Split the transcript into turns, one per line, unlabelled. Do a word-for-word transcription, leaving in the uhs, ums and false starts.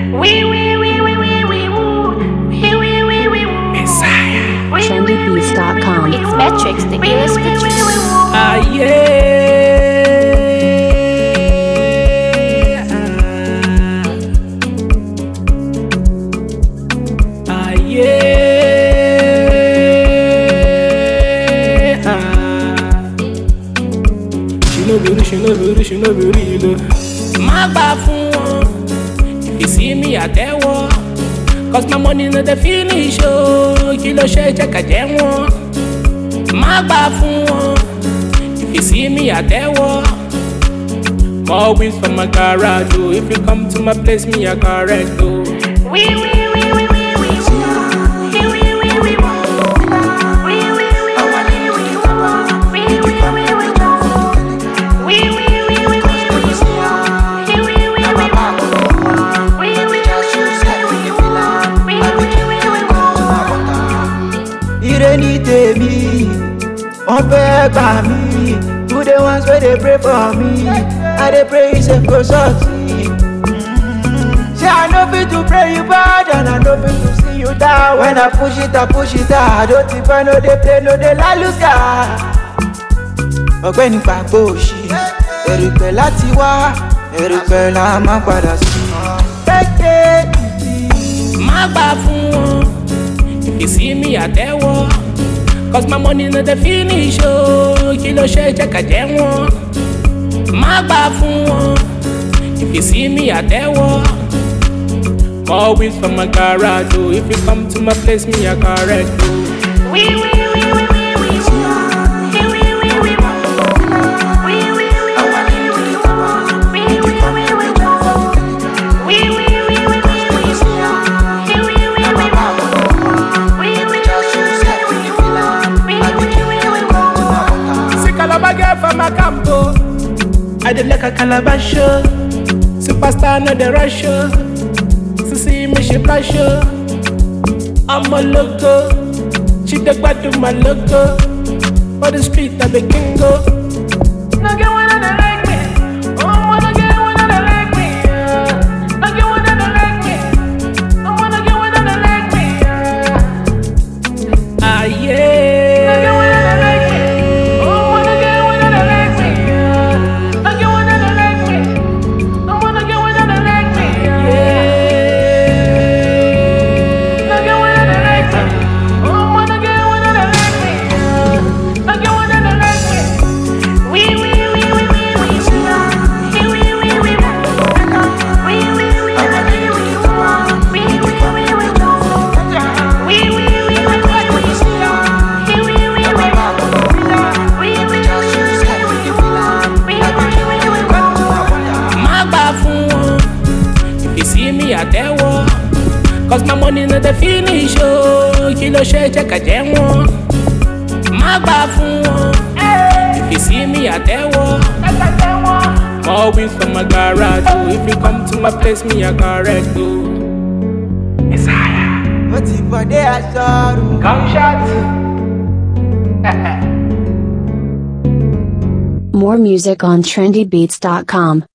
We we we we we we woo. We we we we woo.
Messiah.
trendy beats dot com.
It's Metrics, the illest producer.
Ah yeah. Ah yeah. She no be, she no be, she no be real. Má gbà fún wọn. If you see me àtẹ́wọ́. Cause my money no dey finish o. Kí ló ṣe jẹ́ ká jẹ́ wọn. Má gbà fún wọn. If you see me àtẹ́wọ́. More wins from my garage o. If you come to my place, me I correct o.
We we we we we we woo. We we we we woo. We we we we we we woo. We we we we we woo. We we we we we we woo. We we we we we woo. We we we we we woo.
Ire ni tèmi, wọ́n fẹ́ gbà mí. Who the ones where they pray for me? I dey pray it's a go succeed. Say I no fit to pray you bad and I no fit to see you down. When I push it, I push it hard. Don't think I no dey play, no dey laluka. Ọ̀gbẹ́ni gbàgbọ́ òṣì, èrùpẹ̀ láti wá, èrùpẹ̀ là máa padà sí. Kéèké
Má gbà fún wọn. If you see me àtẹ́wọ́. Cause my money no dey finish o. Kí ló ṣe jẹ́ ká jẹ́ wọn. Má gbà fún wọn. If you see me àtẹ́wọ́. More wins from my garage o. If you come to my place, me I correct o.
We we we we we we woo. We we we we woo. We we we we we we woo. We we we we we woo. We we we we we we woo. We we we we we woo. We we we we we woo.
See Calabar girl from my campo. I did like a Calabar show. Superstar no the rush show. To see me she blush show. I'm a loco. She the bad to my loco. For the street I be kingo.
No get one that like me. Oh, I wanna get one that like me. Yeah. No get one that like me. I wanna get one that like me. Yeah.
Ah
No get
yeah.
one that like me. Oh, I wanna get one that like me. Yeah. No get one that like me. I wanna get one that like me. Yeah. No get one that like me. Oh, I wanna get one that like me. Yeah. No get one that like me. We we we we we we woo. We we we we woo. We we we we we woo. We we we we we woo. We we we we we woo. We we we we we woo. We we we we we woo.
Má gbà fún wọn. If you see me àtẹ́wọ́. Cause my money no dey finish o. Kí ló ṣe jẹ́ ká jẹ́ wọn. Má gbà fún wọn. If you see me àtẹ́wọ́. More wins from my garage o. If you come to my place, me I correct o. Messiah.
ó ti bọ̀dé aṣọ rù.
Gunshot.
More music on trendy beats dot com.